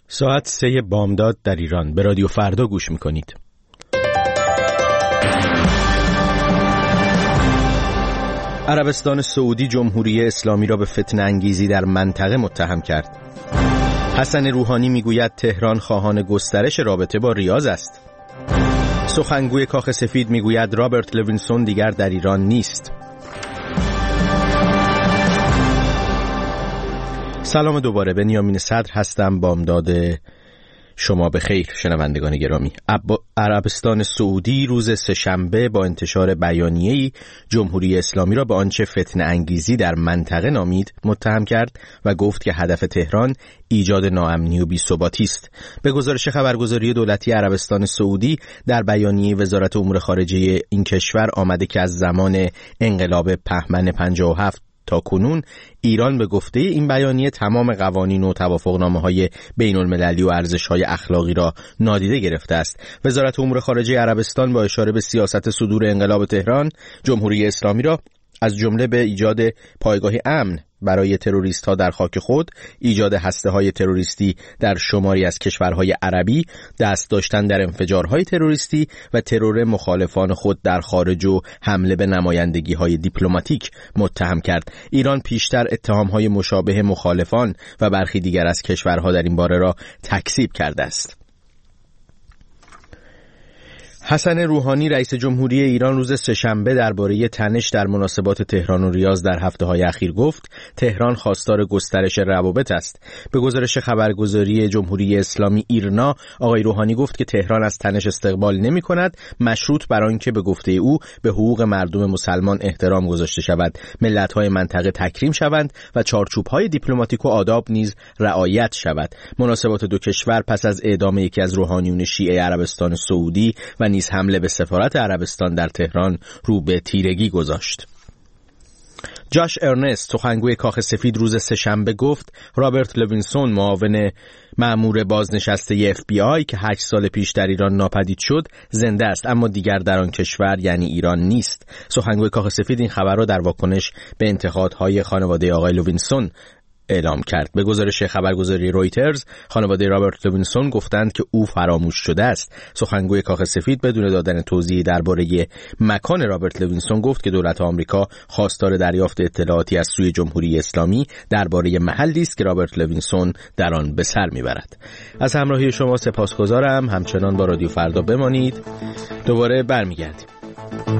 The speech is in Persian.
ساعت 3 بامداد در ایران. به رادیو فردا گوش میکنید. عربستان سعودی جمهوری اسلامی را به فتنه انگیزی در منطقه متهم کرد. حسن روحانی میگوید تهران خواهان گسترش رابطه با ریاض است. سخنگوی کاخ سفید میگوید رابرت لوینسون دیگر در ایران نیست. سلام دوباره، بنیامین صدر هستم. بامداد شما به خیر شنوندگان گرامی. عربستان سعودی روز سه‌شنبه با انتشار بیانیه‌ای جمهوری اسلامی را به آنچه فتنه انگیزی در منطقه نامید متهم کرد و گفت که هدف تهران ایجاد ناامنی و بی‌ثباتی است. به گزارش خبرگزاری دولتی عربستان سعودی در بیانیه وزارت امور خارجه این کشور آمده که از زمان انقلاب بهمن 57 تا کنون ایران به گفته این بیانیه تمام قوانین و توافقنامه‌های بین‌المللی و ارزش‌های اخلاقی را نادیده گرفته است. وزارت امور خارجه عربستان با اشاره به سیاست صدور انقلاب تهران، جمهوری اسلامی را از جمله به ایجاد پایگاهی امن برای تروریست‌ها در خاک خود، ایجاد هسته‌های تروریستی در شماری از کشورهای عربی، دست داشتن در انفجارهای تروریستی و ترور مخالفان خود در خارج و حمله به نمایندگی‌های دیپلماتیک متهم کرد. ایران پیشتر اتهام‌های مشابه مخالفان و برخی دیگر از کشورها در این باره را تکذیب کرده است. حسن روحانی رئیس جمهوری ایران روز سه‌شنبه درباره تنش در مناسبات تهران و ریاض در هفته‌های اخیر گفت تهران خواستار گسترش روابط است. به گزارش خبرگزاری جمهوری اسلامی ایرنا، آقای روحانی گفت که تهران از تنش استقبال نمی‌کند، مشروط بر آنکه به گفته او به حقوق مردم مسلمان احترام گذاشته شود، ملت‌های منطقه تکریم شوند و چارچوب‌های دیپلماتیک و آداب نیز رعایت شود. مناسبات دو کشور پس از اعدام یکی از روحانیون شیعه عربستان سعودی و نیز حمله به سفارت عربستان در تهران رو به تیرگی گذاشت. جاش ارنست سخنگوی کاخ سفید روز سه‌شنبه گفت رابرت لوینسون معاون مأمور بازنشسته FBI که 8 سال پیش در ایران ناپدید شد زنده است، اما دیگر در آن کشور یعنی ایران نیست. سخنگوی کاخ سفید این خبر را در واکنش به انتقادهای خانواده آقای لوینسون اعلام کرد. به گزارش خبرگزاری رویترز، خانواده رابرت لوینسون گفتند که او فراموش شده است. سخنگوی کاخ سفید بدون دادن توضیحی درباره مکان رابرت لوینسون گفت که دولت آمریکا خواستار دریافت اطلاعاتی از سوی جمهوری اسلامی درباره محلی است که رابرت لوینسون در آن به سر میبرد. از همراهی شما سپاسگزارم. همچنان با رادیو فردا بمانید. دوباره برمیگردیم.